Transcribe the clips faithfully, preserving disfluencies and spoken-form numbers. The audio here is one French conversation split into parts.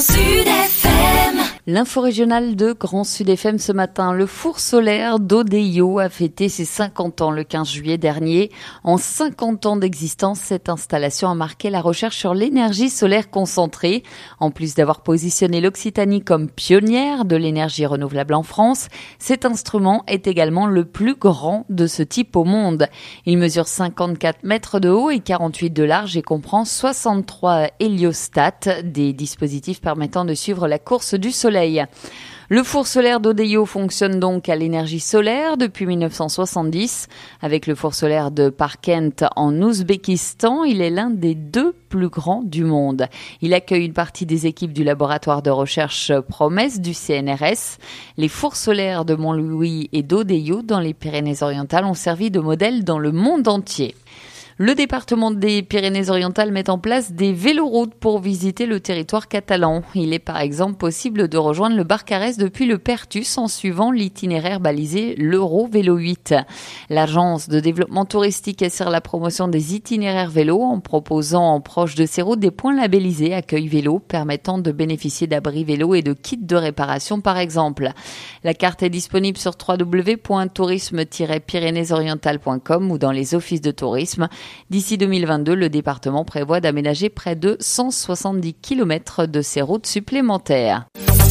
Sud F M. L'info régionale de Grand Sud F M ce matin. Le four solaire d'Odeio a fêté ses cinquante ans le quinze juillet dernier. En cinquante ans d'existence, cette installation a marqué la recherche sur l'énergie solaire concentrée. En plus d'avoir positionné l'Occitanie comme pionnière de l'énergie renouvelable en France, cet instrument est également le plus grand de ce type au monde. Il mesure cinquante-quatre mètres de haut et quarante-huit de large et comprend soixante-trois héliostats, des dispositifs permettant de suivre la course du soleil. Le four solaire d'Odeio fonctionne donc à l'énergie solaire depuis dix-neuf cent soixante-dix. Avec le four solaire de Parkent en Ouzbékistan, il est l'un des deux plus grands du monde. Il accueille une partie des équipes du laboratoire de recherche Promesse du C N R S. Les fours solaires de Montlouis et d'Odeio dans les Pyrénées-Orientales ont servi de modèle dans le monde entier. Le département des Pyrénées-Orientales met en place des véloroutes pour visiter le territoire catalan. Il est par exemple possible de rejoindre le Barcarès depuis le Pertus en suivant l'itinéraire balisé l'Euro Vélo huit. L'agence de développement touristique assure la promotion des itinéraires vélo en proposant en proche de ces routes des points labellisés accueil vélo permettant de bénéficier d'abris vélo et de kits de réparation par exemple. La carte est disponible sur w w w point tourisme tiret pyrénées orientales point com ou dans les offices de tourisme. D'ici deux mille vingt-deux, le département prévoit d'aménager près de cent soixante-dix kilomètres de ces routes supplémentaires.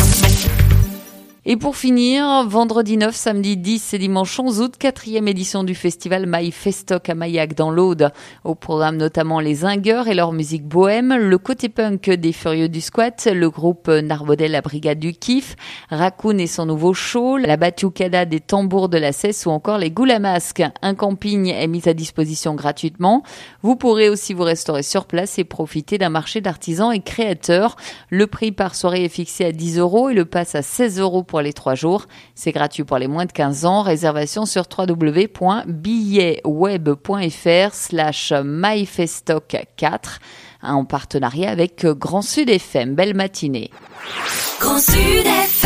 Et pour finir, vendredi neuf, samedi dix et dimanche onze août, quatrième édition du festival Maï Festoc à Maillac dans l'Aude. Au programme notamment les Zingueurs et leur musique bohème, le côté punk des Furieux du Squat, le groupe Narbodel la Brigade du Kiff, Raccoon et son nouveau show, la Batucada des Tambours de la Cesse ou encore les Goules à Masques. Un camping est mis à disposition gratuitement. Vous pourrez aussi vous restaurer sur place et profiter d'un marché d'artisans et créateurs. Le prix par soirée est fixé à dix euros et le pass à seize euros pour les trois jours. C'est gratuit pour les moins de quinze ans. Réservation sur w w w point billetweb point f r slash myfestoc quatre en partenariat avec Grand Sud F M. Belle matinée. Grand Sud F M.